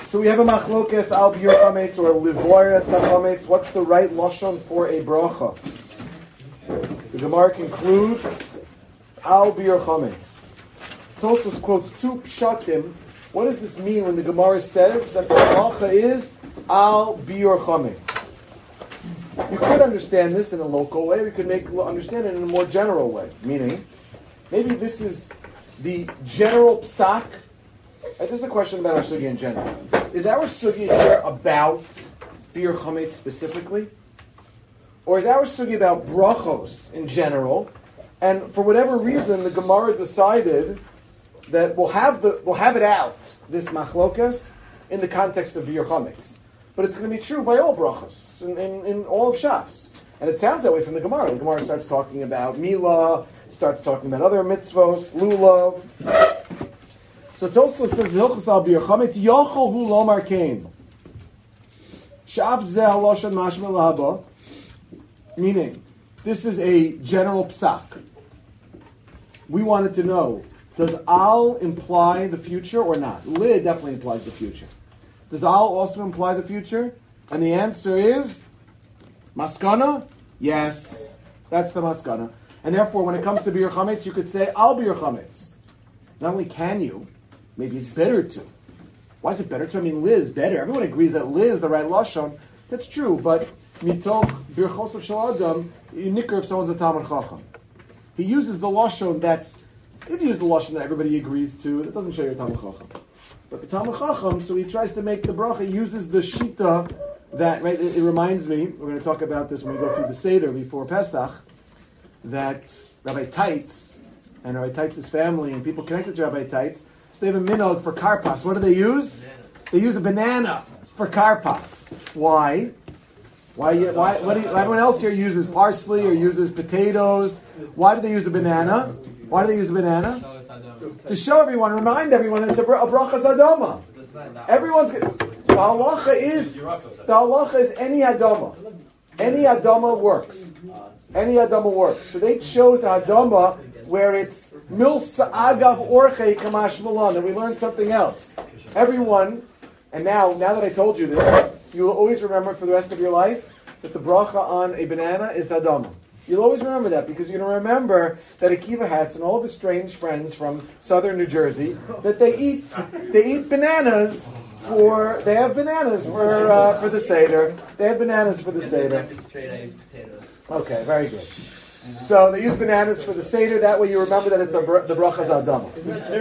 So we have a machlokes al biur chametz or livoyas chametz. What's the right lashon for a bracha? The Gemara concludes al biur chametz. Tosfos quotes two pshatim. What does this mean when the Gemara says that the bracha is al biur chametz? You could understand this in a local way. We could understand it in a more general way. Meaning, maybe this is the general psak. This is a question about our sugya in general. Is our sugya here about biur chametz specifically? Or is our sugya about brachos in general? And for whatever reason, the Gemara decided that we'll have it out, this machlokas, in the context of biur chametz. But it's going to be true by all brachos, in all of Shas. And it sounds that way from the Gemara. The Gemara starts talking about Milah, starts talking about other mitzvos, lulav. So Tosfos says, Hilchos al biur chametz, yochel hu lomar kain. Sha'af zeh haloshan mashma lahaba. Meaning, this is a general psak. We wanted to know, does al imply the future or not? Lid definitely implies the future. Does al also imply the future? And the answer is maskana? Yes. That's the maskana. And therefore, when it comes to biur chametz, you could say al biur chametz. Not only can you, maybe it's better to. Why is it better to? I mean, Liz, better. Everyone agrees that Liz is the right lashon. That's true, but mitoch birchos of shel adam, you nicker if someone's a Talmud Chacham. He uses the lashon that's, if you use the lashon that everybody agrees to, that doesn't show you're a Talmud Chacham. But the Talmud Chacham, so he tries to make the bracha, he uses the shita that, right, it reminds me, we're going to talk about this when we go through the Seder before Pesach, that Rabbi Teitz and Rabbi Teitz's family and people connected to Rabbi Teitz, so they have a minhag for karpas. What do they use? They use a banana for karpas. Why? Everyone else here uses parsley or uses potatoes. Why do they use a banana? Why do they use a banana? To show everyone, remind everyone that it's a brachas adoma. Everyone's the halacha is any adoma. Any adoma works. Any adoma works. So they chose the adoma where it's milsa agav orche kamash malan, and we learned something else. Everyone, and now that I told you this, you will always remember for the rest of your life that the bracha on a banana is adama. You'll always remember that because you're going to remember that Akiva Hatz and all of his strange friends from southern New Jersey, that they eat bananas they have bananas for the Seder. They have bananas for the Seder. If it's straight, I use potatoes. Okay, very good. So they use bananas for the Seder. That way you remember that it's the brachas adama.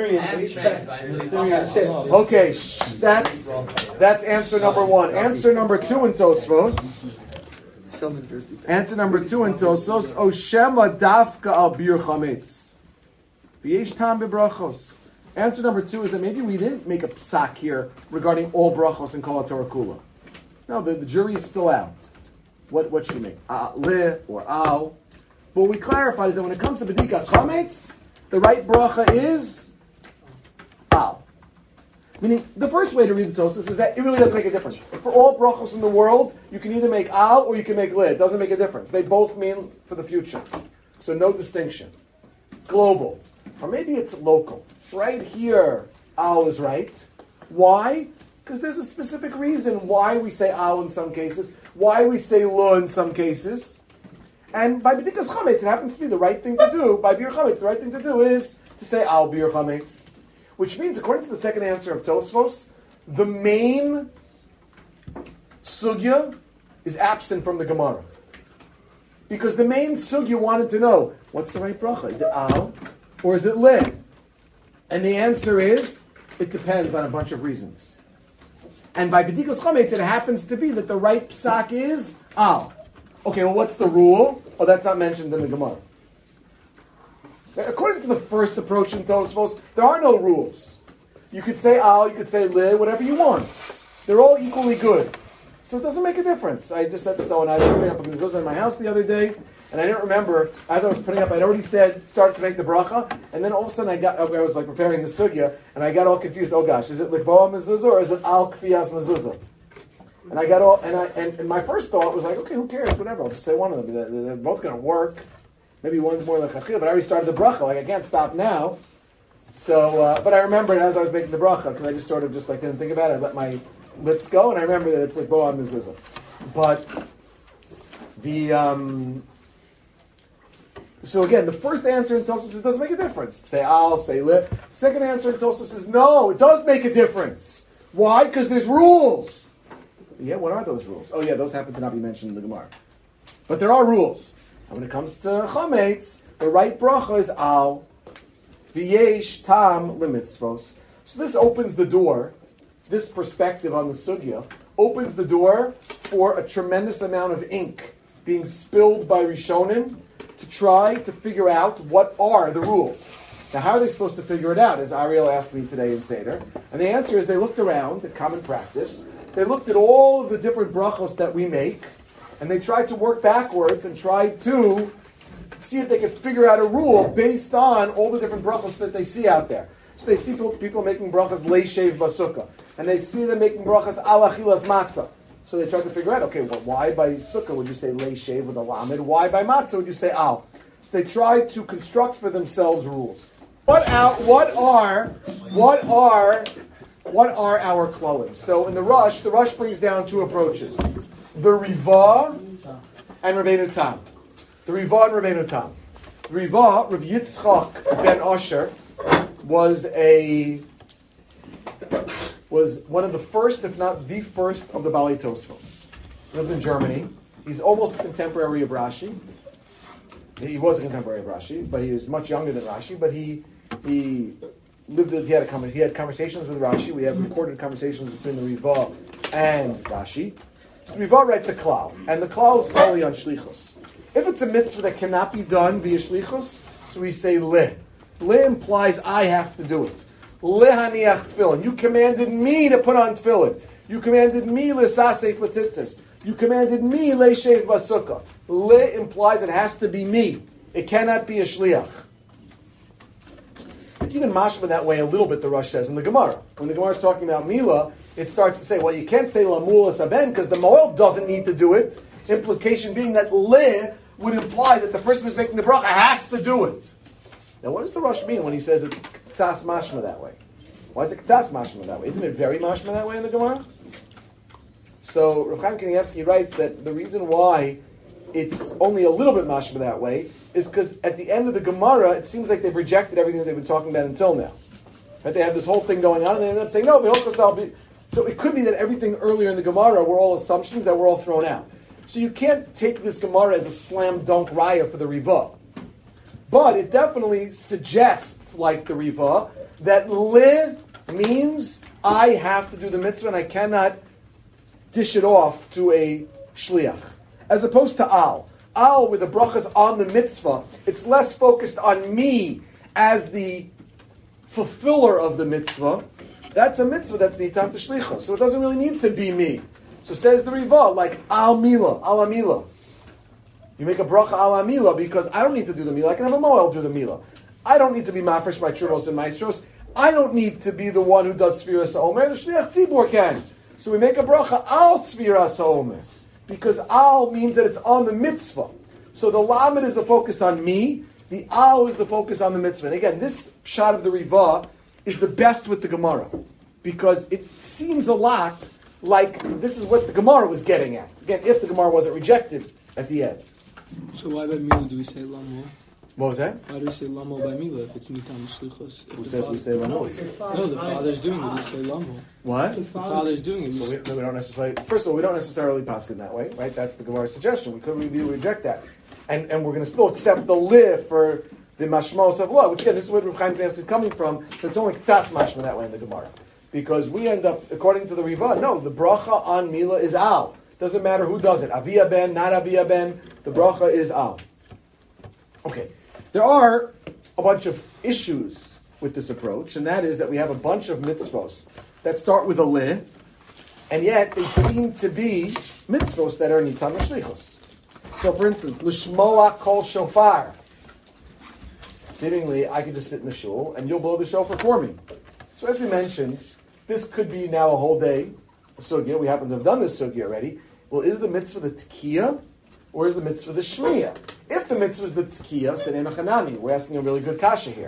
Okay, that's answer number one. Answer number two in Tosfos. Answer number two in Tosfos. Oshema dafka al biur chametz. V'yesh tam bebrachos. Answer number two is that maybe we didn't make a psak here regarding all brachos and kol haTorah kula. No, the jury is still out. What should we make? Le or al. But what we clarified is that when it comes to bedikas chametz, the right bracha is al. Meaning, the first way to read the Tosfos is that it really doesn't make a difference. For all brachos in the world, you can either make al or you can make le. It doesn't make a difference. They both mean for the future. So no distinction. Global. Or maybe it's local. Right here, al is right. Why? Because there's a specific reason why we say al in some cases, why we say lo in some cases. And by bedikas chametz, it happens to be the right thing to do. By biur chametz, the right thing to do is to say al biur chametz. Which means, according to the second answer of Tosfos, the main sugya is absent from the Gemara. Because the main sugya wanted to know, what's the right bracha? Is it al or is it le? And the answer is, it depends on a bunch of reasons. And by bedikas chametz, it happens to be that the right psak is al. Okay, well, what's the rule? Oh, that's not mentioned in the Gemara. According to the first approach in Tosfos, there are no rules. You could say al, you could say le, whatever you want. They're all equally good. So it doesn't make a difference. I just said to someone, I was putting up a mezuzah in my house the other day, and I didn't remember, as I was putting up, I'd already said, start to make the bracha, and then all of a sudden I was like preparing the sugya, and I got all confused. Oh gosh, is it likboa mezuzah or is it al kfiyas mezuzah? And I got all, and my first thought was like, okay, who cares, whatever, I'll just say one of them. They're both going to work. Maybe one's more like chachil, but I already started the bracha, like I can't stop now. So, but I remembered as I was making the bracha, because I just sort of just like didn't think about it. I let my let's go. And I remember that it's like Bo Mezuzah. But so again, the first answer in Tosfos is it doesn't make a difference. Say al, say li. Second answer in Tosfos is no, it does make a difference. Why? Because there's rules. Yeah, what are those rules? Oh yeah, those happen to not be mentioned in the Gemara. But there are rules. And when it comes to chametz, the right bracha is al. V'yesh tam limitzvos. So this opens the door, this perspective on the sugya, opens the door for a tremendous amount of ink being spilled by Rishonim to try to figure out what are the rules. Now, how are they supposed to figure it out, as Ariel asked me today in Seder? And the answer is they looked around at common practice, they looked at all of the different brachos that we make, and they tried to work backwards and tried to see if they could figure out a rule based on all the different brachos that they see out there. So they see people making brachas leishev basukah, and they see them making brachas al achilas matzah. So they tried to figure out, okay, well, why by sukkah would you say leishev with a lamed? Why by matzah would you say al? So they tried to construct for themselves rules. What are our klalim? So in the Rush brings down two approaches: the Riva and Rabbeinu Tam. The Riva and Rabbeinu Tam. The Riva, Rav Yitzchak ben Asher, was one of the first, if not the first, of the Balei Tosfos. He lived in Germany. He's almost a contemporary of Rashi. He was a contemporary of Rashi, but he was much younger than Rashi. But he had conversations with Rashi. We have recorded conversations between the Riva and Rashi. So the Riva writes a klal, and the klal is totally on shlichus. If it's a mitzvah that cannot be done via shlichus, so we say le. Le implies I have to do it. Lehaniach tefillin. You commanded me to put on tefillin. You commanded me l'sasef b'tzitzis. You commanded me leishev basukah. Le implies it has to be me. It cannot be a shliach. It's even mashma that way a little bit, the Rush says in the Gemara. When the Gemara is talking about Mila, it starts to say, well, you can't say Lamula Saben because the Moel doesn't need to do it. Implication being that Le would imply that the person who's making the bracha has to do it. Now, what does the Rush mean when he says it's K'tzas mashma that way? Why is it K'tzas mashma that way? Isn't it very mashma that way in the Gemara? So Rav Chaim Kanievsky writes that the reason why it's only a little bit mashma that way is because at the end of the Gemara, it seems like they've rejected everything that they've been talking about until now. Right? They have this whole thing going on, and they end up saying, no, so it could be that everything earlier in the Gemara were all assumptions that were all thrown out. So you can't take this Gemara as a slam dunk raya for the Riva. But it definitely suggests, like the Riva, that le means I have to do the mitzvah and I cannot dish it off to a shliach. As opposed to al. Al, where the bracha is on the mitzvah, it's less focused on me as the fulfiller of the mitzvah. That's a mitzvah that's nitam to shlicha. So it doesn't really need to be me. So says the Riva, like al amila. You make a bracha al amila because I don't need to do the mila. I can have a moel do the mila. I don't need to be mafresh by churros and maestros. I don't need to be the one who does sfiras ha'omer. The shliach tzibur can. So we make a bracha al sfiras ha'omer. Because al means that it's on the mitzvah. So the lamed is the focus on me. The al is the focus on the mitzvah. And again, this shot of the Riva is the best with the Gemara. Because it seems a lot like this is what the Gemara was getting at. Again, if the Gemara wasn't rejected at the end. So why by Mila do we say Lamo? What was that? Why do we say Lamo by Mila if it's Nitam Shlichos? Who says we say Lamo? No, the father's doing it. We say Lamo. What? The father's doing it. So we don't necessarily. First of all, we don't necessarily pass it that way, right? That's the Gemara's suggestion. We couldn't reject that, and we're going to still accept the liv for the mashmos of law. Which again, this is what Rav Chaim Kanievsky is coming from. So it's only k'tzas mashma that way in the Gemara, because we end up according to the Riva. No, the bracha on Mila is al. Doesn't matter who does it. Avia ben, not Avia ben. The bracha is al. Okay. There are a bunch of issues with this approach, and that is that we have a bunch of mitzvos that start with a le, and yet they seem to be mitzvos that are nitam shlichos. So, for instance, l'shmoa kol shofar. Seemingly, I could just sit in the shul, and you'll blow the shofar for me. So, as we mentioned, this could be now a whole day sugya. We happen to have done this sugya already. Well, is the mitzvah the tkiyah, or is the mitzvah the shmiyah? If the mitzvah is the tkiyah, then enochanami. We're asking a really good kasha here.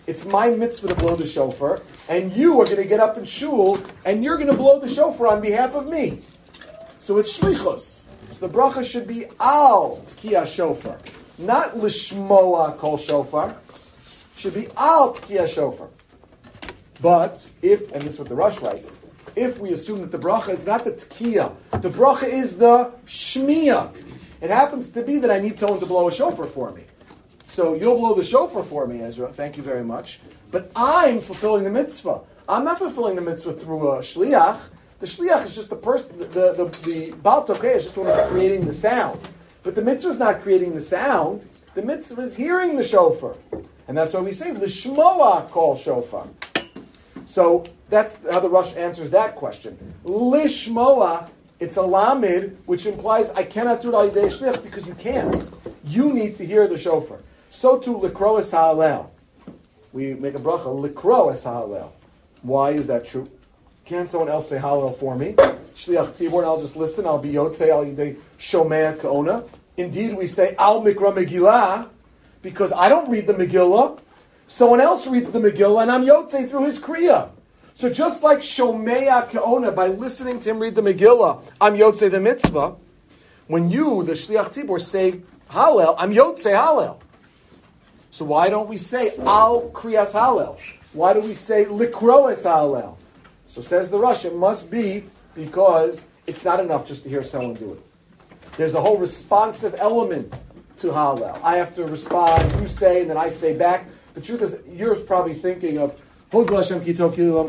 It's my mitzvah to blow the shofar, and you are going to get up in shul, and you're going to blow the shofar on behalf of me. So it's shlichus. So the bracha should be al tkiyah shofar, not lishmoa kol shofar. Should be al tkiyah shofar. But if, and this is what the Rosh writes, if we assume that the bracha is not the tkiyah, the bracha is the shmiyah. It happens to be that I need someone to blow a shofar for me. So you'll blow the shofar for me, Ezra. Thank you very much. But I'm fulfilling the mitzvah. I'm not fulfilling the mitzvah through a shliach. The shliach is just the person, the Baal Tokeh is just the one who's creating the sound. But the mitzvah is not creating the sound. The mitzvah is hearing the shofar. And that's why we say, l'shmoa kol shofar. So that's how the Rosh answers that question. Lishmoa, it's a lamid, which implies I cannot do it al yidei shliach because you can't. You need to hear the shofar. So too, likro es ha'alel. We make a bracha, likro es ha'alel. Why is that true? Can someone else say ha'alel for me? Shliach tzibor, and I'll just listen. I'll be yotzei al yidei shomea ka'ona. Indeed, we say al mikra megillah, because I don't read the Megillah. Someone else reads the Megillah, and I'm yotzei through his kriya. So just like Shomea Ke'ona, by listening to him read the Megillah, I'm yotzei the mitzvah. When you, the Shliach Tzibor, say Hallel, I'm yotzei Hallel. So why don't we say Al Kriyas Hallel? Why do we say Likroes Hallel? So says the Rosh, it must be because it's not enough just to hear someone do it. There's a whole responsive element to Hallel. I have to respond, you say, and then I say back. The truth is, you're probably thinking of but if you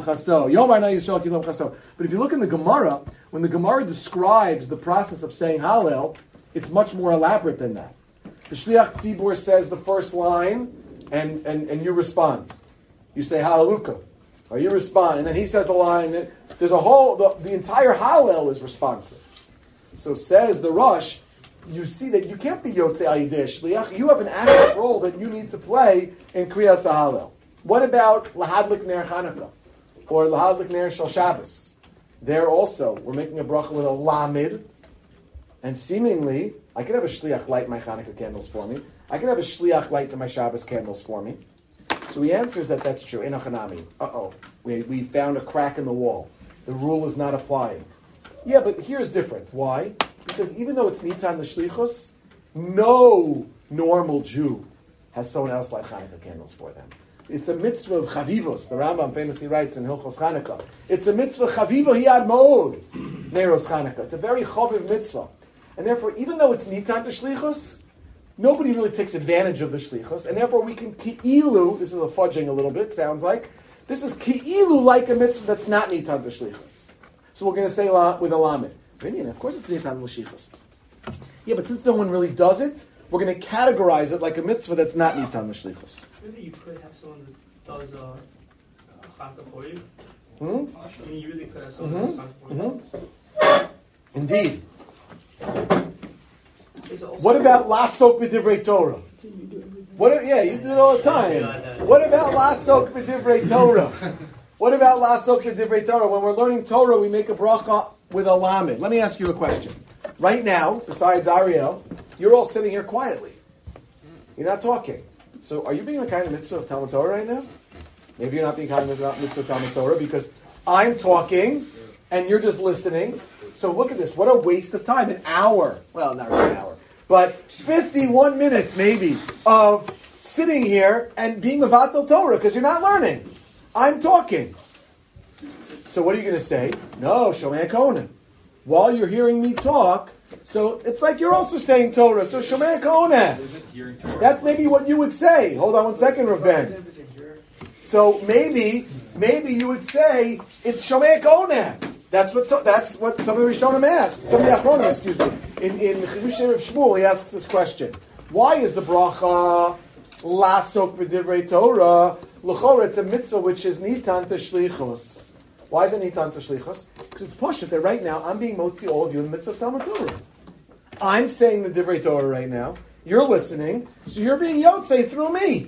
look in the Gemara, when the Gemara describes the process of saying Hallel, it's much more elaborate than that. The Shliach Tzibor says the first line, and you respond. You say Hallelujah, or you respond, and then he says the line. There's a whole, the entire Hallel is responsive. So says the Rosh, you see that you can't be Yotzei al Yidei Shliach. You have an active role that you need to play in Kriyas HaHallel. What about Lahadlik Ner Chanukah or Lahadlik Ner Shal Shabbos? There also, we're making a bracha with a lamid, and seemingly, I could have a shliach light my Chanukah candles for me. I could have a shliach light my Shabbos candles for me. So he answers that that's true. Enochanami. We found a crack in the wall. The rule is not applying. Yeah, but here's different. Why? Because even though it's Nitan L'Shlichus, no normal Jew has someone else light Chanukah candles for them. It's a mitzvah of chavivos. The Rambam famously writes in Hilchos Chanukah. It's a mitzvah chavivo hiad mo'od neiros Chanukah. It's a very chaviv mitzvah. And therefore, even though it's nitan to shlichus, nobody really takes advantage of the shlichus. And therefore, we can ki'ilu, this is a fudging a little bit, sounds like, this is ki'ilu like a mitzvah that's not nitan to shlichus. So we're going to say with a lamed. Of course it's nitan to shlichus. Yeah, but since no one really does it, we're going to categorize it like a mitzvah that's not nitan to shlichus. Really, you could have someone that does Chanukah for you. Hmm? You really could have someone that does Chanukah for you. Indeed. What about lasok b'divrei Torah? You do it all the time. What about lasok b'divrei Torah? What about lasok b'divrei Torah? When we're learning Torah, we make a bracha with a lamed. Let me ask you a question. Right now, besides Ariel, you're all sitting here quietly. You're not talking. So are you being a kind of mitzvah of Talmud Torah right now? Maybe you're not being kind of mitzvah of Talmud Torah because I'm talking and you're just listening. So look at this. What a waste of time. An hour. Well, not really an hour. But 51 minutes maybe of sitting here and being mevatel Torah because you're not learning. I'm talking. So what are you going to say? No, Shomei Kohanim. While you're hearing me talk, so it's like you're also saying Torah. So Shomei Kohanim. That's maybe what you would say. Hold on one second, Rav Ben. So maybe you would say it's Shomei Kohanim. That's what some of the Rishonim asked. Some of the Achronim, excuse me. In Chidushay of Shmuel, he asks this question: why is the bracha lasok b'divrei Torah l'chora? It's a mitzvah which is nitan to shlichus. Why is it nitan to shlichus? Because it's pashut that right now I'm being motzi all of you in the mitzvah of Talmud Torah. I'm saying the divrei Torah right now. You're listening, so you're being yotzei through me.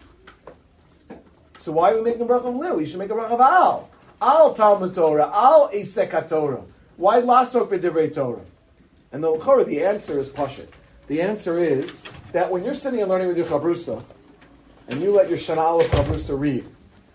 So why are we making a bracha of lil? We should make a bracha of al Talmud Torah, al Esek Torah. Why lasok b'divrei Torah? And the answer is pashut. The answer is that when you're sitting and learning with your chavrusa, and you let your Shana Aleph Chavrusa read.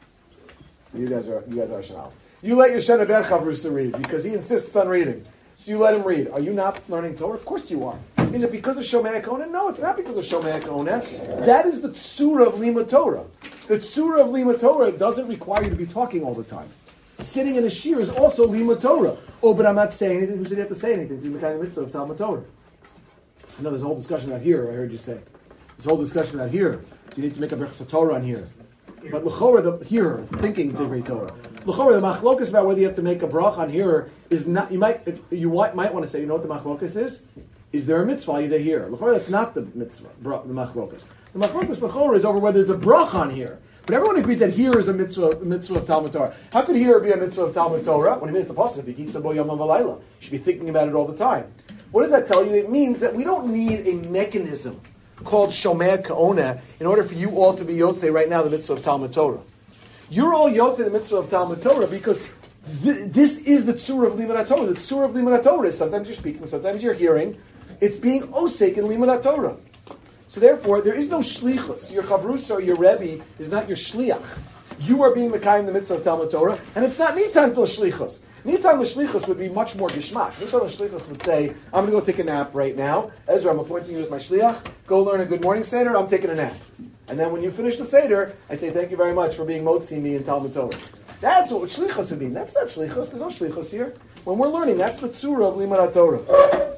You guys are Shana Aleph. You let your Shana Ben Chavrusa read because he insists on reading. So you let him read. Are you not learning Torah? Of course you are. Is it because of Shomei HaKoneh? No, it's not because of Shomei HaKoneh. That is the Tzura of Lima Torah. The Tzura of Lima Torah doesn't require you to be talking all the time. Sitting in a shir is also Lima Torah. Oh, but I'm not saying anything. Who said you have to say anything? It's the kind of mitzvah of Talmud Torah. I know there's a whole discussion out here, I heard you say. There's a whole discussion out here. You need to make a Berachos Torah on here. But l'chora, thinking Divrei Torah. L'chora, the machlokas about whether you have to make a brach on here is not. You might want to say, you know what the machlokas is? Is there a mitzvah either here? L'chora, that's not the mitzvah. The machlokas. The machlokas l'chora is over whether there's a brach on here. But everyone agrees that here is a mitzvah of Talmud Torah. How could here be a mitzvah of Talmud Torah? What do you mean it's a pasuk? You should be thinking about it all the time. What does that tell you? It means that we don't need a mechanism called Shomei HaKoneh in order for you all to be Yotzei right now the mitzvah of Talmud Torah. You're all Yotzei the mitzvah of Talmud Torah because this is the Tzura of Limud HaTorah. The Tzura of Limud HaTorah is sometimes you're speaking, sometimes you're hearing. It's being Osek in Limud HaTorah. So therefore, there is no shlichus. Your chavrusa or your rebbe is not your shliach. You are being mekayim the mitzvah of Talmud Torah, and it's not nitan to shlichus. Nitan l'shlichus would be much more gishmak. Nitan l'shlichus would say, I'm going to go take a nap right now. Ezra, I'm appointing you as my shliach. Go learn a good morning seder. I'm taking a nap. And then when you finish the seder, I say, thank you very much for being motzi me in Talmud Torah. That's what shlichus would mean. That's not shlichus. There's no shlichus here. When we're learning, that's the tzura of Limud HaTorah.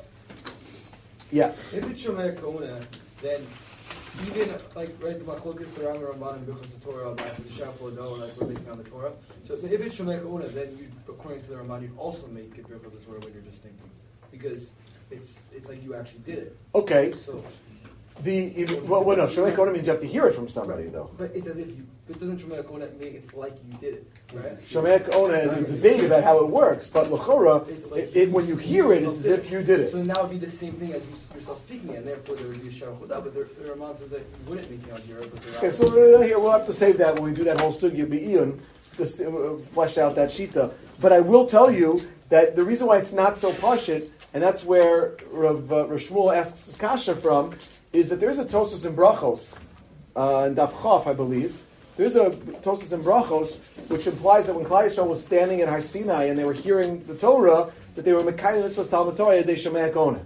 Yeah. If it's Shomei HaKoneh, then even the machlokas around the Ramban and Birchos Torah about the Shafo Doh, like we're making on the Torah. So if it's Shomei HaKoneh, then you, according to the Ramban, you'd also make it Birchos Torah when you're just thinking, because it's like you actually did it. Okay. So no, Shomei HaKoneh means you have to hear it from somebody, though. But it's as if you. But doesn't Shomei HaKoneh mean it's like you did it, right? Shomei HaKoneh is a debate about how it works, but l'chora, when you hear it, it's as if you did it. So now it would be the same thing as yourself speaking, and therefore there would be a shara chodah. But the Ramban says that you wouldn't make it on here. Okay, so here we'll have to save that when we do that whole sugya be'iyun, just flesh out that shita. But I will tell you that the reason why it's not so pashit, and that's where Rav Shmuel asks his kasha from, is that there's a Tosas in Brachos, in Daf Chaf, I believe. There's a Tosas in Brachos, which implies that when Klal Yisrael was standing at Har Sinai and they were hearing the Torah, that they were Mekayim Mitzvah Talmud Torah Yadei Shomei HaKoneh.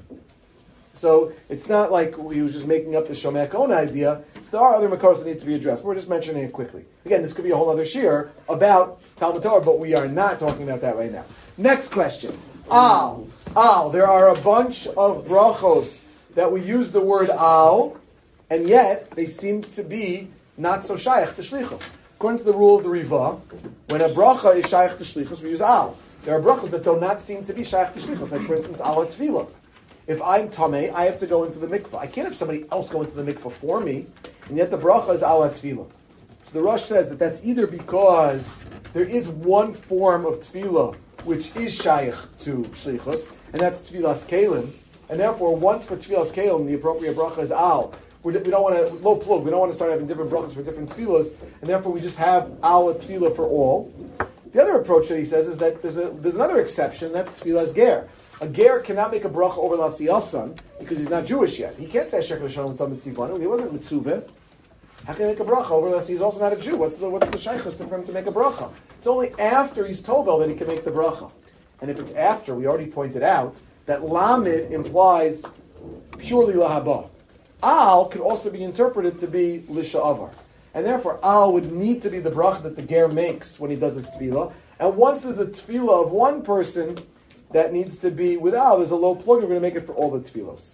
So it's not like he was just making up the Shomei HaKoneh idea. So there are other Makoros that need to be addressed. We're just mentioning it quickly. Again, this could be a whole other shir about Talmud Torah, but we are not talking about that right now. Next question. Al. There are a bunch of brachos that we use the word al, and yet they seem to be not so shaykh to shlichus. According to the rule of the Riva, when a bracha is shaykh to shlichus, we use al. There are brachos that do not seem to be shaykh to shlichus, like for instance al tefillah. If I'm tamei, I have to go into the mikvah. I can't have somebody else go into the mikvah for me, and yet the bracha is al tefillah. So the Rosh says that that's either because there is one form of tefillah which is shaykh to shlichus, and that's tefillas kelim. And therefore, once for tefillas kelim, the appropriate bracha is al. We don't want to low plug. We don't want to start having different brachas for different tefillas, and therefore we just have al tefillah for all. The other approach that he says is that there's another exception. That's tefillas ger. A ger cannot make a bracha over l'asiyasan because he's not Jewish yet. He can't say sheker shalom with some mitzivanu. He wasn't mitzuveh. How can he make a bracha over l'asi? He's also not a Jew. What's the shaychus for him to make a bracha? It's only after he's told that he can make the bracha. And if it's after, we already pointed out that lamid implies purely lahaba. Al could also be interpreted to be lisha'avar. And therefore, al would need to be the bracha that the ger makes when he does his tefillah. And once there's a tefillah of one person that needs to be with al, there's a low plug, we're going to make it for all the tefillos.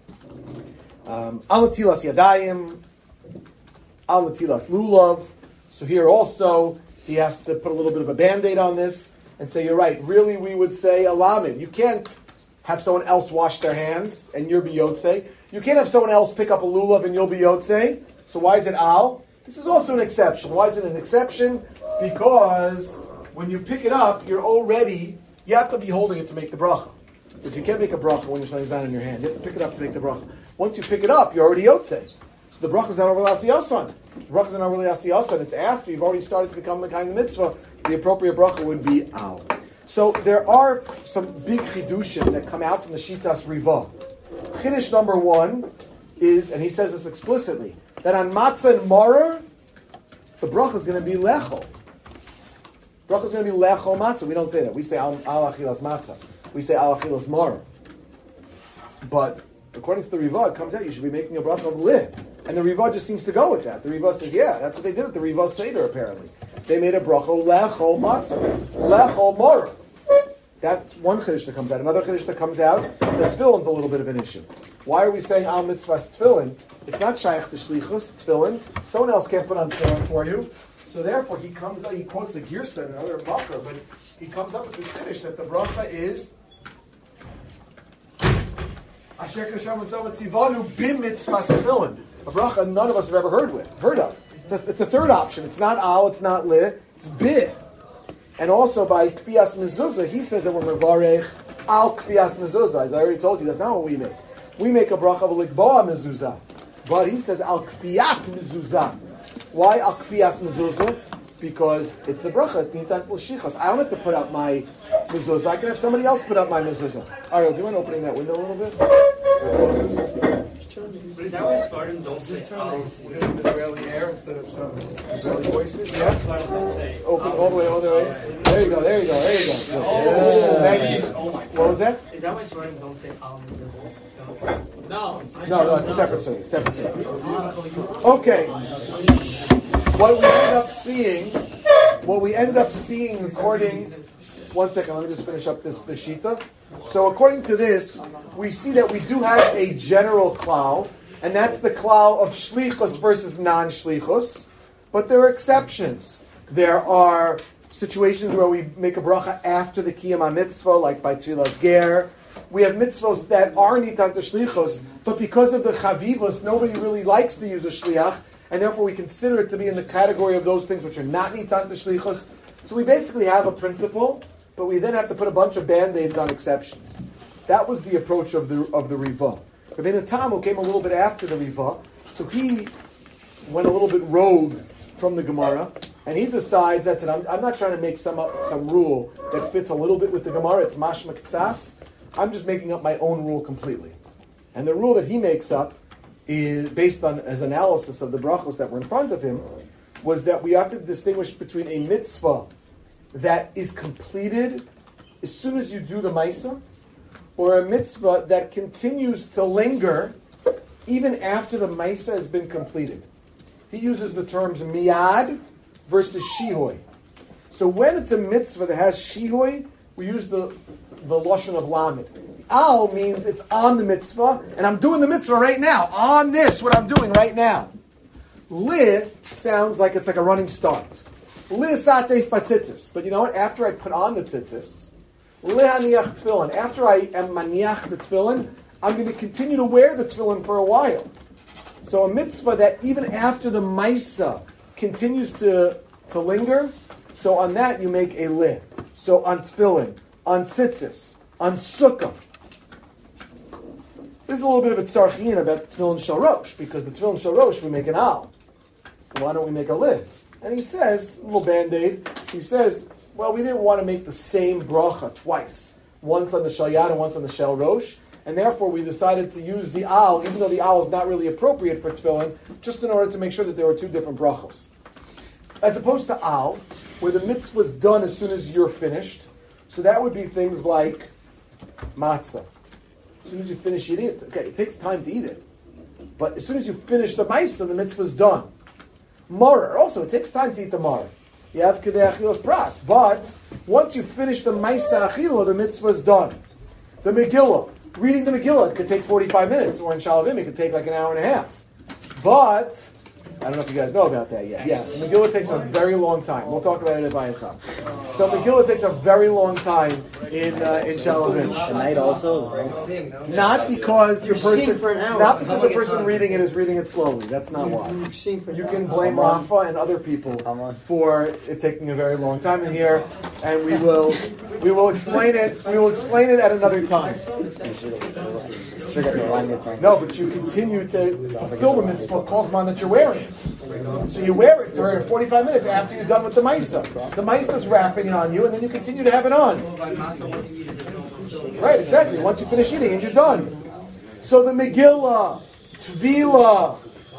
Al tilas yadayim, al tilas lulav. So here also, he has to put a little bit of a band-aid on this and say, you're right, really we would say alamid. You can't have someone else wash their hands and you're biyotze. You can't have someone else pick up a lulav and you'll biyotze. So why is it al? This is also an exception. Why is it an exception? Because when you pick it up, you have to be holding it to make the bracha. Because you can't make a bracha when something's not in your hand. You have to pick it up to make the bracha. Once you pick it up, you're already yotze. So the bracha is not over l'asiyasan. The bracha is not over l'asiyasan. It's after you've already started to become a kind of mitzvah. The appropriate bracha would be al. So there are some big chidushim that come out from the Shitas Riva. Chiddush number one is, and he says this explicitly, that on matzah and maror, the bracha is going to be lechol. Bracha is going to be lechol matzah. We don't say that. We say al achilas matzah. We say al achilas maror. But according to the Riva, it comes out you should be making a bracha of lih. And the Riva just seems to go with that. The Riva says, yeah, that's what they did at the Riva Seder, apparently. They made a bracha lechol matzah, lechol maror. That's one chiddush that comes out. Another chiddush that comes out is that tefillin's a little bit of an issue. Why are we saying al mitzvahs tefillin? It's not shaykh to shlichus, tefillin. Someone else can't put on tefillin for you. So therefore, he comes out, he quotes a girsa and another bakar, but he comes up with this chiddush that the bracha is asher kashem mitzvah tzivanu b'mitzvahs tefillin. A bracha none of us have ever heard of. It's a third option. It's not al, it's not li, it's bi. And also by kfiyas mezuzah, he says that we're mevarech al kfiyas mezuzah. As I already told you, that's not what we make. We make a bracha of a likboa mezuzah. But he says al kfiyat mezuzah. Why al kfiyas mezuzah? Because it's a bracha. Nitat l'shichas. I don't have to put out my mezuzah. I can have somebody else put out my mezuzah. Ariel, do you mind opening that window a little bit? But is that why Spartan don't say al? We have some Israeli air instead of some Israeli voices. Yes? Spartan don't say Open all the way. There you go. Oh, Thank you. oh my God. What was that? Is that why Spartan don't say al mitzvah? No. No, it's a separate story. Okay. What we end up seeing according... One second, let me just finish up the shita. So according to this, we see that we do have a general klal, and that's the klal of shlichus versus non-shlichus, but there are exceptions. There are situations where we make a bracha after the kiyam mitzvah, like by tfilas ger. We have mitzvahs that are nitan to shlichus, but because of the chavivos, nobody really likes to use a shliach, and therefore we consider it to be in the category of those things which are not nitan to shlichus. So we basically have a principle, but we then have to put a bunch of band-aids on exceptions. That was the approach of the Riva. Rabbeinu Tam, who came a little bit after the Riva, so he went a little bit rogue from the Gemara, and he decides, that's it, I'm not trying to make some rule that fits a little bit with the Gemara, it's mashma k'tzas, I'm just making up my own rule completely. And the rule that he makes up is based on his analysis of the brachos that were in front of him, was that we have to distinguish between a mitzvah that is completed as soon as you do the maisa, or a mitzvah that continues to linger even after the maisa has been completed. He uses the terms miyad versus shihoy. So when it's a mitzvah that has shihoy, we use the lashon of lamed. Al means it's on the mitzvah, and I'm doing the mitzvah right now, on this, what I'm doing right now. Li sounds like it's like a running start. Li satef batzitzis. But you know what? After I put on the tzitzis, li haniach tefillin. After I am maniach the tefillin, I'm going to continue to wear the tefillin for a while. So a mitzvah that even after the maisa continues to linger, so on that you make a li. So on tefillin, on tzitzis, on sukkah. There's a little bit of a tzarchiyyin about tefillin shel rosh, because the tefillin shel rosh we make an al. So why don't we make a li? And he says, a little band-aid, he says, well, we didn't want to make the same bracha twice. Once on the shel yad and once on the shel rosh. And therefore we decided to use the al, even though the al is not really appropriate for tefillin, just in order to make sure that there were two different brachos. As opposed to al, where the mitzvah is done as soon as you're finished. So that would be things like matzah. As soon as you finish eating it, okay, it takes time to eat it. But as soon as you finish the maisa, the mitzvah is done. Maror, also, it takes time to eat the maror. You have kedei achilos pras. But once you finish the maisa achilo, the mitzvah is done. The Megillah. Reading the Megillah could take 45 minutes, or in Shalavim it could take like an hour and a half. But, I don't know if you guys know about that yet. Yes, the Megillah takes a very long time. We'll talk about it at Vayikra. So Megillah takes a very long time in Shalavim. Tonight also? Not because the person reading it is reading it slowly. That's not why. You can blame Rafa and other people for it taking a very long time in here, and we will explain it. We will explain it at another time. No, but you continue to fulfill the mitzvah kol that you're wearing it. So you wear it for 45 minutes after you're done with the maisa. The maisa's wrapping it on you, and then you continue to have it on. Right, exactly. Once you finish eating and you're done. So the Megillah, Tvila,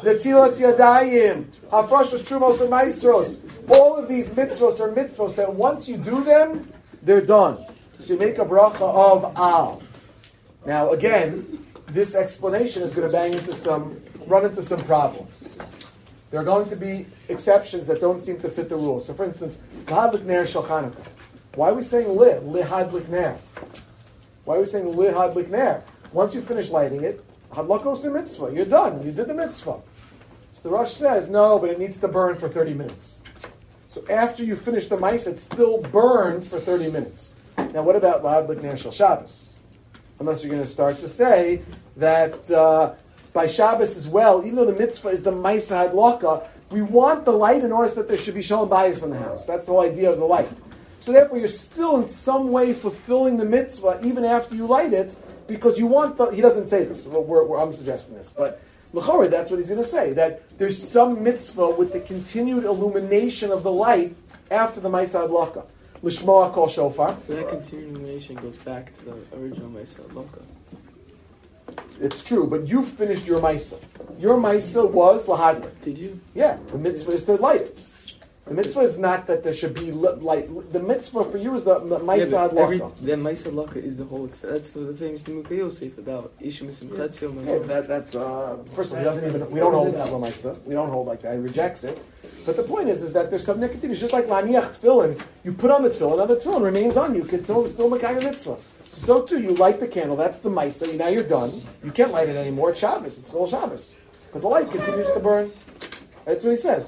Netilas Yadayim, Hafrashos Trumos and Maestros. All of these mitzvos are mitzvos that once you do them, they're done. So you make a bracha of Al. Now again, this explanation is going to run into some problems. There are going to be exceptions that don't seem to fit the rules. So for instance, Lahadlik Ner Shel Chanukah. Why are we saying Lihadlik Ner? Why are we saying Lihadlik Ner? Once you finish lighting it, Hadlakos a mitzvah. You're done. You did the mitzvah. So the Rosh says, no, but it needs to burn for 30 minutes. So after you finish the mice, it still burns for 30 minutes. Now what about Lahadlik Ner Shel Shabbos? Unless you're going to start to say that by Shabbos as well, even though the mitzvah is the Maisa Hadlaka, we want the light in order that there should be Shalom Bayis in the house. That's the whole idea of the light. So therefore, you're still in some way fulfilling the mitzvah even after you light it, because you want he doesn't say this, I'm suggesting this, but l'chorei, that's what he's going to say, that there's some mitzvah with the continued illumination of the light after the Maisa Hadlaka. L'shmoa kol shofar. That continued illumination goes back to the original Maisa Hadlaka. It's true, but you finished your Maisa. Your Maisa was Lahadlik. Did you? Yeah, the mitzvah is to light it. The mitzvah is not that there should be light. The mitzvah for you is the Maisa Hadlaka. The Maisa Hadlaka is the whole. That's the famous Nimukei Yosef about Ishmis and Mutatzio. That's first of all, he doesn't even. We don't hold that Maisa. We don't hold like that. He rejects it. But the point is that there's some nicotine. It's just like laniach tefillin. You put on the tefillin, and the tefillin remains on you. It's still Makayim mitzvah. So too, you light the candle. That's the Maisa. Now you're done. You can't light it anymore. It's Shabbos. It's still Shabbos. But the light continues to burn. That's what he says.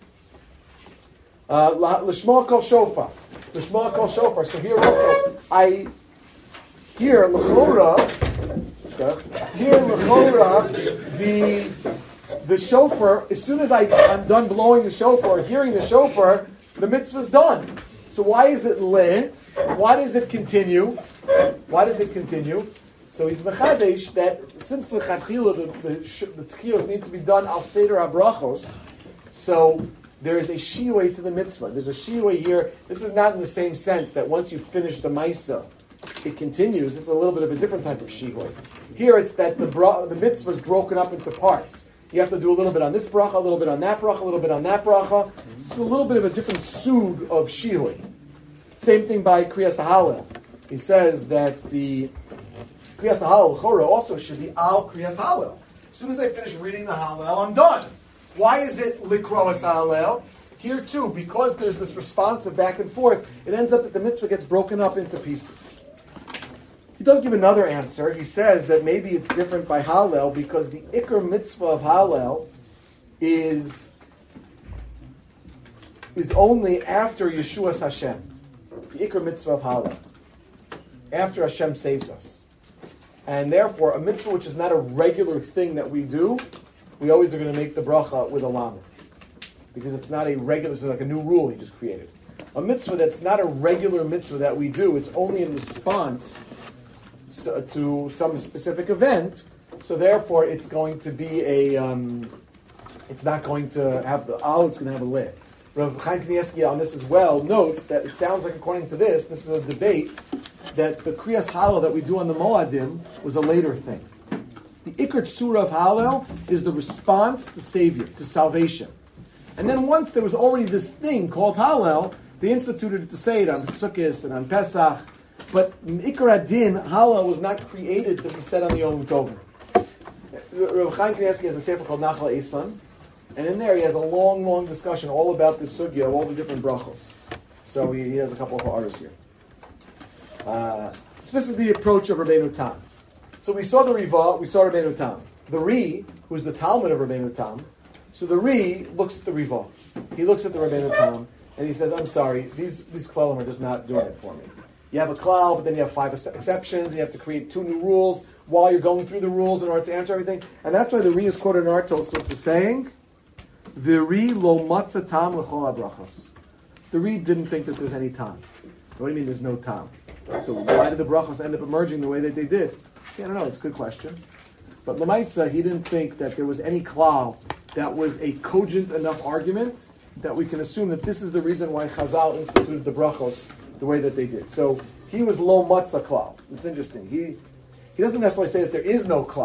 L'shmoa kol shofar. L'shmoa kol shofar. So here also, l'chora, the shofar, as soon as I'm done blowing the shofar, or hearing the shofar, the mitzvah's done. So why is it le? Why does it continue? Why does it continue? So he's mechadesh that since the tchiyos need to be done al seder habrachos, so there is a shiuay to the mitzvah. There's a shiuay here. This is not in the same sense that once you finish the maisa, it continues. This is a little bit of a different type of shiuay. Here it's that the mitzvah is broken up into parts. You have to do a little bit on this bracha, a little bit on that bracha, a little bit on that bracha. It's a little bit of a different sug of shiuay. Same thing by Kriyas HaHallel. He says that the Kriyas HaHallel Chora also should be al Kriyas HaHallel. As soon as I finish reading the Hallel, I'm done. Why is it likroas HaHallel? Here too, because there's this response of back and forth, it ends up that the mitzvah gets broken up into pieces. He does give another answer. He says that maybe it's different by Hallel because the Iker mitzvah of Hallel is only after Yeshuas Hashem. The Iker mitzvah of Hallel. After Hashem saves us. And therefore, a mitzvah which is not a regular thing that we do, we always are going to make the bracha with a lamed. Because it's not a regular, it's like a new rule he just created. A mitzvah that's not a regular mitzvah that we do, it's only in response to some specific event, so therefore it's going to be it's not going to have the al, it's going to have a lid. Rav Chaim Kanievsky on this as well notes that it sounds like according to this is a debate, that the Kriyas Hallel that we do on the Moadim was a later thing. The Iker Tzura of Hallel is the response to Savior, to salvation. And then once there was already this thing called Hallel, they instituted it to say it on Sukkot and on Pesach. But Iker Adin, Hallel was not created to be said on the Yom Tov. Rav Chaim Kanievsky has a sefer called Nachal Eisan, and in there he has a long, long discussion all about the sugya, all the different brachos. So he has a couple of artists here. So this is the approach of Rabbeinu Tam. So we saw the Riva, we saw Rabbeinu Tam. The Ri, who's the Talmud of Rabbeinu Tam, so the Ri looks at the Riva. He looks at the Rabbeinu Tam, and he says, I'm sorry, these klalim are just not doing it for me. You have a klal, but then you have 5 exceptions, and you have to create 2 new rules while you're going through the rules in order to answer everything. And that's why the Ri is quoted in our Tosfos as saying, V'ri lo matzah tam l'chol habrachos. The Ri didn't think that there's any tam. What do you mean there's no tam? So why did the brachos end up emerging the way that they did? Yeah, I don't know, it's a good question. But Lamaisa, he didn't think that there was any klal that was a cogent enough argument that we can assume that this is the reason why Chazal instituted the brachos the way that they did. So he was lo matzah klal. It's interesting. He doesn't necessarily say that there is no klal.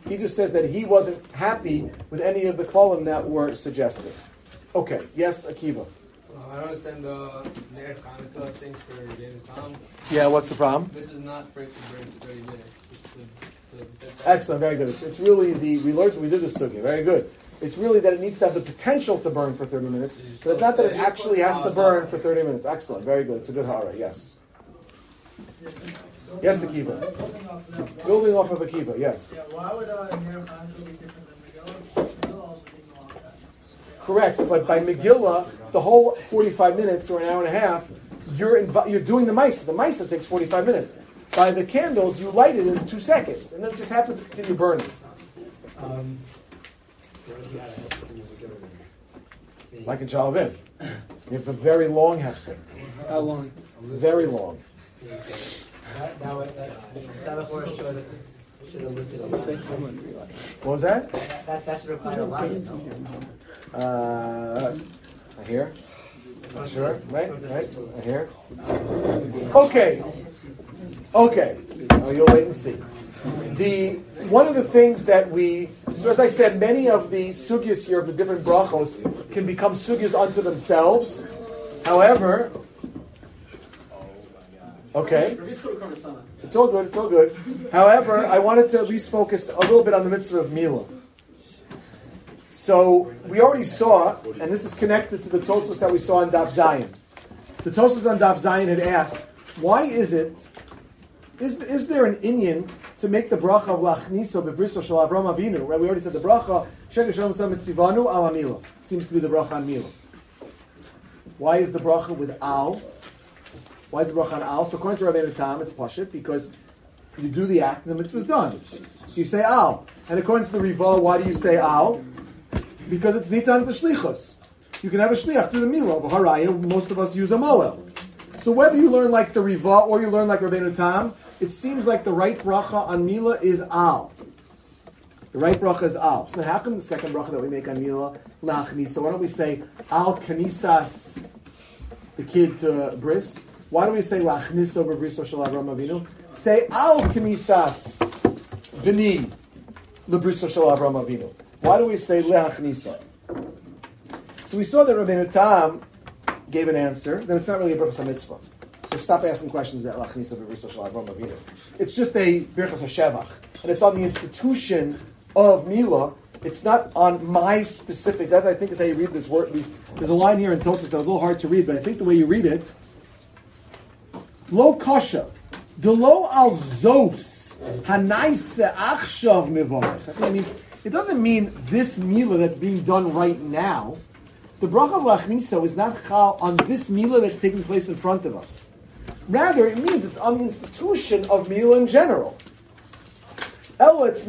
He just says that he wasn't happy with any of the klalim that were suggested. Okay, yes, Akiva. I don't understand the Ner Hanukkah thing for David Tom. Yeah, what's the problem? This is not for it to burn for 30 minutes. Just to Excellent, very good. It's really we did this sugya, very good. It's really that it needs to have the potential to burn for 30 minutes, but it's not that it actually has to burn for 30 minutes. Excellent, very good. It's a good hara, yes. Yes, Akiva. Building off of Akiva, yes. Yeah, why would Ner Hanukkah be different than Megillah? Megillah also takes a long time. Correct, but by Megillah, the whole 45 minutes or an hour and a half, you're doing the Maisa. The Maisa takes 45 minutes. By the candles, you light it in 2 seconds, and then it just happens to continue burning. Like in Shalavim. You have a very long hefsek. How long? Very long. That of course should have listed a lot. What was that? That should require a lot. I hear. Sure, right. I hear. Okay. Oh, you'll wait and see. One of the things that so as I said, many of the sugyas here of the different brachos can become sugyas unto themselves. However, okay, it's all good. However, I wanted to at least focus a little bit on the mitzvah of Milah. So we already saw, and this is connected to the Tosfos that we saw on Daf Zayin. The Tosfos on Daf Zayin had asked, why is there an inyan to make the bracha of Lachniso bevriso shel Avram Avinu? Right? We already said the bracha Sheker Shalom Mitzivanu al Milah seems to be the bracha on Milah. Why is the bracha with al? Why is the bracha on al? So according to Rabbeinu Tam, it's pashut because you do the act and the mitzvah is done. So you say al. And according to the Riva, why do you say al? Because it's nitan to shlichus. You can have a shliach do the milah. But haraya, most of us use a moel. So whether you learn like the Riva or you learn like Rabbeinu Tam, it seems like the right bracha on milah is al. The right bracha is al. So how come the second bracha that we make on milah lachni? So why don't we say al kanisas, the kid to bris? Why do we say lachnis over briso shel Avram Avinu? Say al kanisas b'ni lebriso shel Avram Avinu. Why do we say le'achnisa? So we saw that Rabbeinu Tam gave an answer. Then it's not really a birchas mitzvah. So stop asking questions that la'achnisa b'briso shel Avram Avinu. It's just a birchas hashevach, and it's on the institution of Milah. It's not on my specific. That I think is how you read this word. There's a line here in Tosfos that's a little hard to read, but I think the way you read it, lo kasha, de lo al zos hanaise achshav mivarech. I think it means. It doesn't mean this milah that's being done right now. The bracha of lachniso is not chal on this milah that's taking place in front of us. Rather, it means it's on the institution of milah in general. Whenever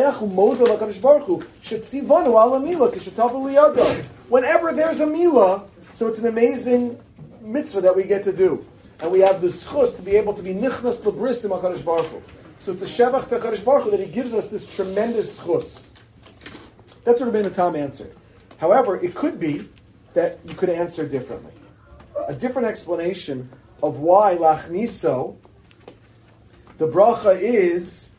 there's a milah, so it's an amazing mitzvah that we get to do. And we have the schus to be able to be nichnas lebris im HaKadosh Baruch Hu. So it's a shevach to HaKadosh Baruch Hu that He gives us this tremendous schus. That's what Rabbeinu Tam answered. However, it could be that you could answer differently. A different explanation of why lachniso, the bracha is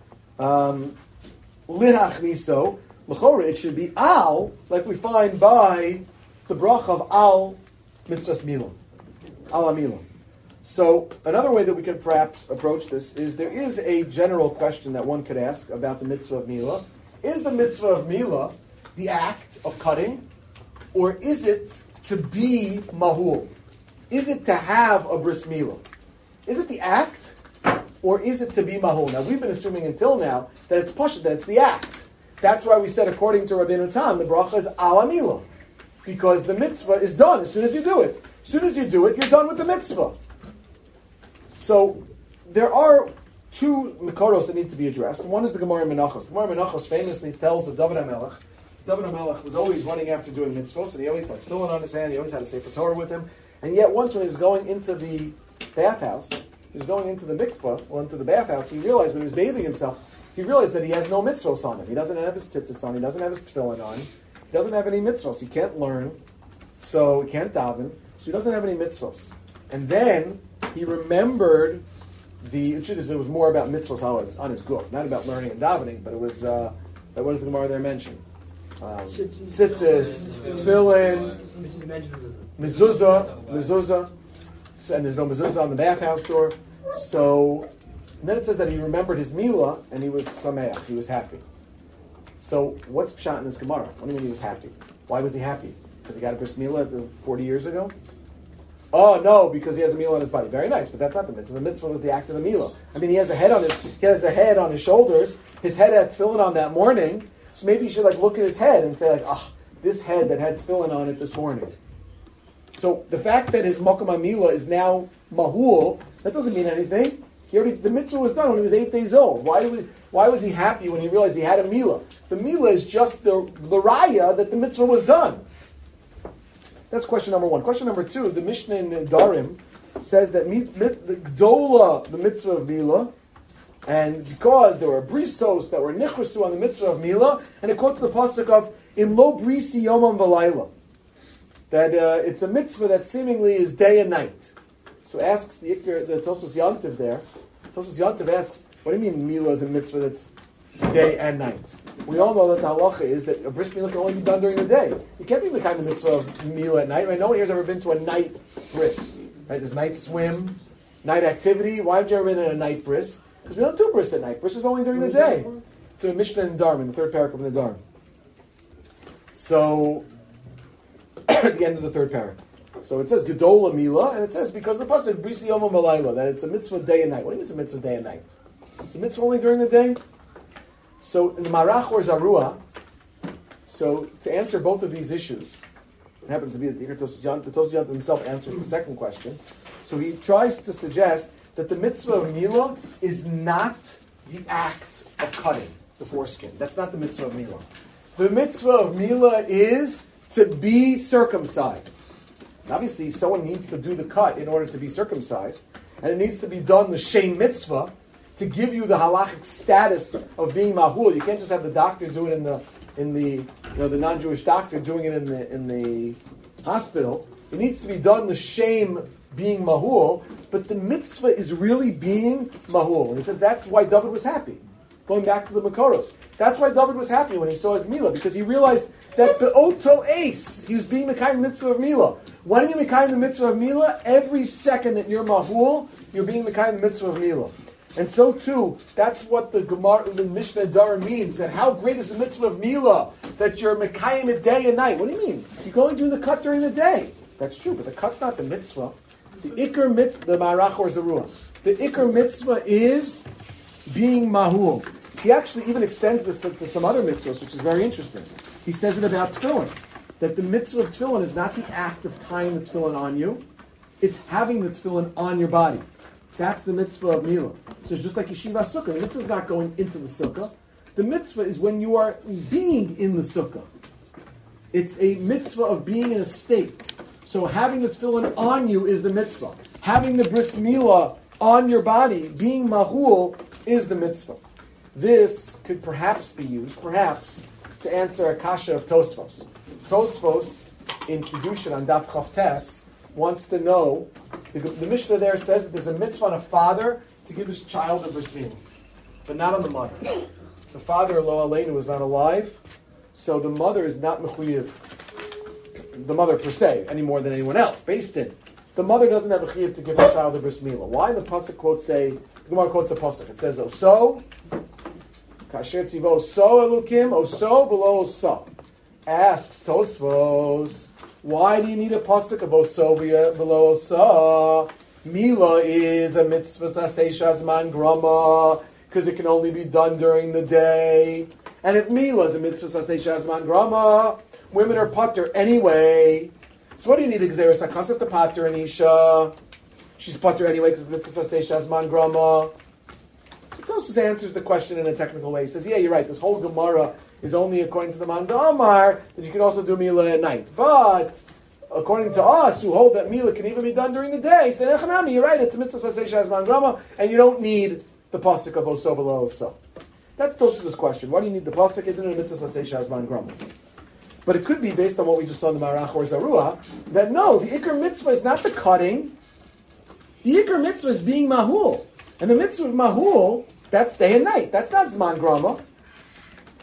lihachniso, l'chora, it should be al, like we find by the bracha of al mitzvahs milah, al amilah. So another way that we can perhaps approach this is there is a general question that one could ask about the mitzvah of milah. Is the mitzvah of milah the act of cutting, or is it to be mahul? Is it to have a bris milah? Is it the act, or is it to be mahul? Now we've been assuming until now that it's pashut, that it's the act. That's why we said, according to Rabbeinu Tam, the bracha is al milah, because the mitzvah is done as soon as you do it. As soon as you do it, you're done with the mitzvah. So there are two mikoros that need to be addressed. One is the Gemara Menachos. The Gemara Menachos famously tells of David HaMelech. David HaMelech was always running after doing mitzvahs, and he always had tefillin on his hand, he always had a Sefer Torah with him. And yet once when he was going into the bathhouse, he was going into the mikvah, or into the bathhouse, he realized when he was bathing himself, he realized that he has no mitzvahs on him. He doesn't have his tzitzis on, he doesn't have his tefillin on, he doesn't have any mitzvahs, he can't learn, so he can't daven, so he doesn't have any mitzvahs. And then he remembered it was more about mitzvahs on his goof, not about learning and davening, but it was What does the Gemara there mention? Tzitzis, tefillin, Which is mentioned as mezuzah, and there's no mezuzah on the bathhouse door. So and then it says that he remembered his milah and he was sameach, he was happy. So what's pshat in this Gemara? What do you mean he was happy? Why was he happy? Because he got a bris milah 40 years ago? Oh no, because he has a milah on his body. Very nice, but that's not the mitzvah. The mitzvah was the act of the milah. I mean, he has a head on his shoulders. His head had tefillin on that morning. So maybe you should look at his head and say this head that had tefillin on it this morning. So the fact that his Mokum HaMilah is now mahul, that doesn't mean anything. The mitzvah was done when he was 8 days old. Why was he happy when he realized he had a milah? The milah is just the raya that the mitzvah was done. That's question number one. Question number two, the Mishnah in Darim says that the Gdola, the mitzvah of milah, and because there were brisos that were nichrasu on the mitzvah of milah, and it quotes the pasuk of Im lo brisi yomam v'layla, that it's a mitzvah that seemingly is day and night. So asks the Tosos Yantiv there. Tosos Yantiv asks, what do you mean milah is a mitzvah that's day and night? We all know that the halacha is that a bris milah can only be done during the day. You can't be the kind of mitzvah of milah at night. Right? No one here has ever been to a night bris. Right? There's night swim, night activity. Why have you ever been in a night bris? Because we don't do bris at night. Bris is only during the day. It's a Mishnah in Dharm, in the third paragraph of the Dharm. So, at the end of the third paragraph. So it says Gedola Mila, and it says because the pasuk Brisi Yoma Malayla, that it's a mitzvah day and night. What do you mean it's a mitzvah day and night? It's a mitzvah only during the day. So in the Marach or Zarua, so to answer both of these issues, it happens to be that the Tosos Yantiv himself answers the second question. So he tries to suggest that the mitzvah of Milah is not the act of cutting the foreskin. That's not the mitzvah of Milah. The mitzvah of Milah is to be circumcised. And obviously, someone needs to do the cut in order to be circumcised, and it needs to be done the Shein mitzvah to give you the halachic status of being mahul. You can't just have the doctor do it in the non-Jewish doctor doing it in the hospital. It needs to be done the Shein being mahul, but the mitzvah is really being mahul. And he says that's why David was happy. Going back to the Makoros. That's why David was happy when he saw his milah, because he realized that the Oto Ace, he was being Mekayim mitzvah of milah. When are you Mekayim the mitzvah of milah? Every second that you're mahul, you're being Mekayim the mitzvah of milah. And so too, that's what the Gemara, the Mishnah Dara means, that how great is the mitzvah of milah, that you're Mekayim it day and night. What do you mean? You're going to do the cut during the day. That's true, but the cut's not the mitzvah. The Iker mitzvah, the Marach or Zarua. The Iker mitzvah is being mahul. He actually even extends this to some other mitzvahs, which is very interesting. He says it about tefillin, that the mitzvah of tefillin is not the act of tying the tefillin on you, it's having the tefillin on your body. That's the mitzvah of milah. So it's just like yeshiva sukkah. The mitzvah is not going into the sukkah. The mitzvah is when you are being in the sukkah. It's a mitzvah of being in a state. So having the tefillin on you is the mitzvah. Having the bris milah on your body, being mahul, is the mitzvah. This could perhaps be used, to answer a kasha of Tosfos. Tosfos, in Kiddushin on Daf Chavtes, wants to know, the Mishnah there says that there's a mitzvah on a father to give his child a bris milah, but not on the mother. The father, lo aleinu, is not alive, so the mother is not mechuyev, the mother per se, any more than anyone else, based in. The mother doesn't have a chiyuv to give her child a bris milah. Why? The pasuk quotes the Gemara quotes a pasuk. It says, "Oso, kasher tzivo oso elukim, oso below oso." Asks Tosfos, why do you need a pasuk of oso below oso? Milah is a mitzvah sasei shazman grama, because it can only be done during the day. And if milah is a mitzvah sasei shazman grama, women are pater anyway. So what do you need a gzeres hakasaf to pater an isha? She's pater anyway because mitzvah sasei shazman grama. So Tosfos answers the question in a technical way. He says, yeah, you're right. This whole Gemara is only according to the Manda Amar that you can also do milah at night. But according to us, who hold that milah can even be done during the day, say, Echanami, you're right. It's a mitzvah sasei shazman grama, and you don't need the pasuk of oso below oso. That's Tosfos' question. Why do you need the pasuk? Isn't it a mitzvah sasei shazman grama? But it could be based on what we just saw in the Marach or Zarua, that no, the Iker mitzvah is not the cutting. The Iker mitzvah is being mahul. And the mitzvah of mahul, that's day and night. That's not Zman Grama.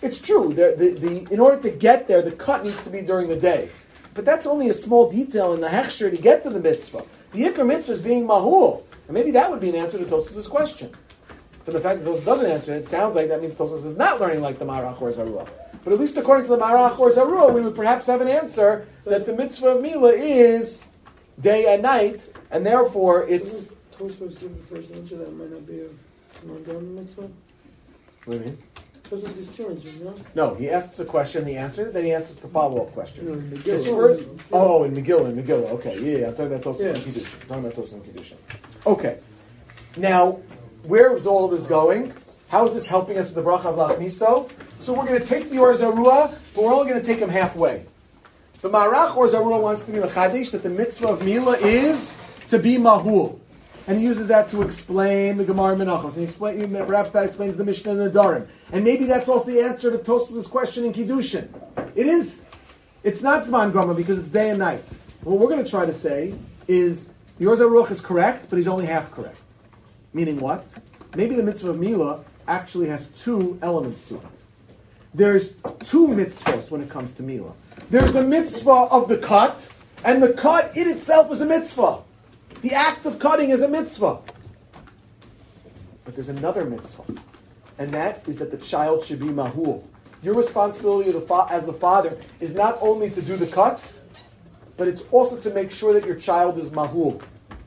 It's true. In order to get there, the cut needs to be during the day. But that's only a small detail in the hechsher to get to the mitzvah. The ikar mitzvah is being mahul. And maybe that would be an answer to Tosfos' question. From the fact that Tosfos doesn't answer it, it sounds like that means Tosfos is not learning like the Marach or Zarua. But at least according to the Marach or Zarua, we would perhaps have an answer that the mitzvah of Mila is day and night, and therefore it's... Tosfos give the first answer that might not be a non-garment mitzvah. What do you mean? Tosfos gives two answers, no? No, he asks a question, he answers it, then he answers the follow-up question. No, in Megillah. His first, in Megillah, okay, yeah, I'm talking about Tosfos and Kiddushin. I'm talking about Tosfos and Kiddushin. Okay, now, where is all of this going? How is this helping us with the bracha of Lachniso? So we're going to take the Or Zarua, but we're only going to take him halfway. The Marach Or Zarua wants to be Mechadish that the mitzvah of Mila is to be Mahul. And he uses that to explain the Gemara Menachos. And perhaps that explains the Mishnah and the Darim. And maybe that's also the answer to Tosfos' question in Kiddushin. It's not Zman Grama because it's day and night. What we're going to try to say is the Or Zarua is correct, but he's only half correct. Meaning what? Maybe the mitzvah of Mila actually has two elements to it. There's two mitzvahs when it comes to Mila. There's the mitzvah of the cut, and the cut in itself is a mitzvah. The act of cutting is a mitzvah. But there's another mitzvah, and that is that the child should be mahul. Your responsibility as the father is not only to do the cut, but it's also to make sure that your child is mahul.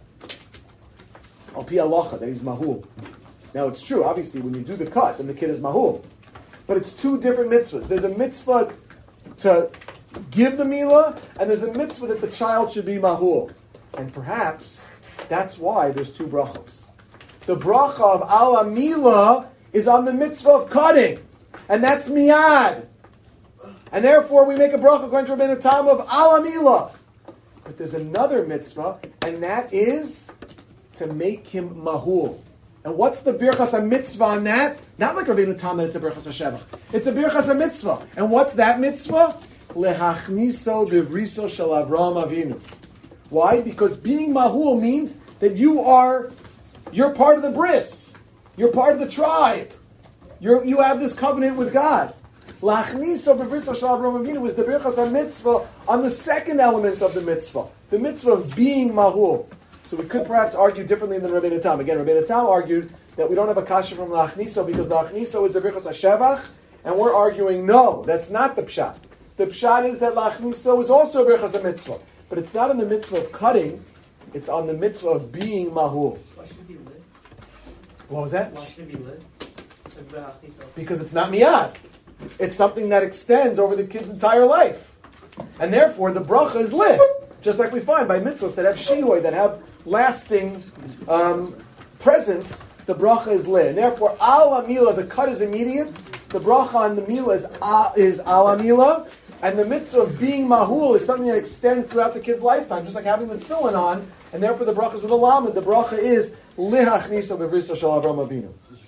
Al pi halacha, that he's mahul. Now it's true, obviously, when you do the cut, then the kid is mahul. But it's two different mitzvahs. There's a mitzvah to give the milah, and there's a mitzvah that the child should be mahul. And perhaps that's why there's two brachos. The bracha of ala milah is on the mitzvah of cutting, and that's miyad. And therefore we make a bracha according to Rabbeinu Tam of ala milah. But there's another mitzvah, and that is to make him mahul. And what's the birchas ha-mitzvah on that? Not like Rabbeinu Tam that it's a birchas ha-shevach. It's a birchas ha-mitzvah. And what's that mitzvah? Lehachniso bivriso shel Avraham Avinu. Why? Because being mahul means that you're part of the bris. You're part of the tribe. You have this covenant with God. Lachniso bivriso shel Avraham Avinu is the birchas ha-mitzvah on the second element of the mitzvah. The mitzvah of being mahul. So we could perhaps argue differently than Rabbeinu Tam. Again, Rabbeinu Tam argued that we don't have a kasha from Lachniso because the Lachniso is the birchas ha-shevach, and we're arguing no, that's not the pshat. The pshat is that Lachniso is also a birchas ha-mitzvah, but it's not on the mitzvah of cutting; it's on the mitzvah of being mahul. Why should it be lit? What was that? Why should it be lit? Because it's not miyad. It's something that extends over the kid's entire life, and therefore the bracha is lit, just like we find by mitzvahs that have shi'oi, that have lasting presence, the bracha is lit. And therefore, ala milah, the cut is immediate. The bracha on the milah is ala milah. And the mitzvah of being mahul is something that extends throughout the kid's lifetime, just like having the tefillin on. And therefore, the bracha is with a lamed. The bracha is lihachniso bevriso shel Avraham Avinu.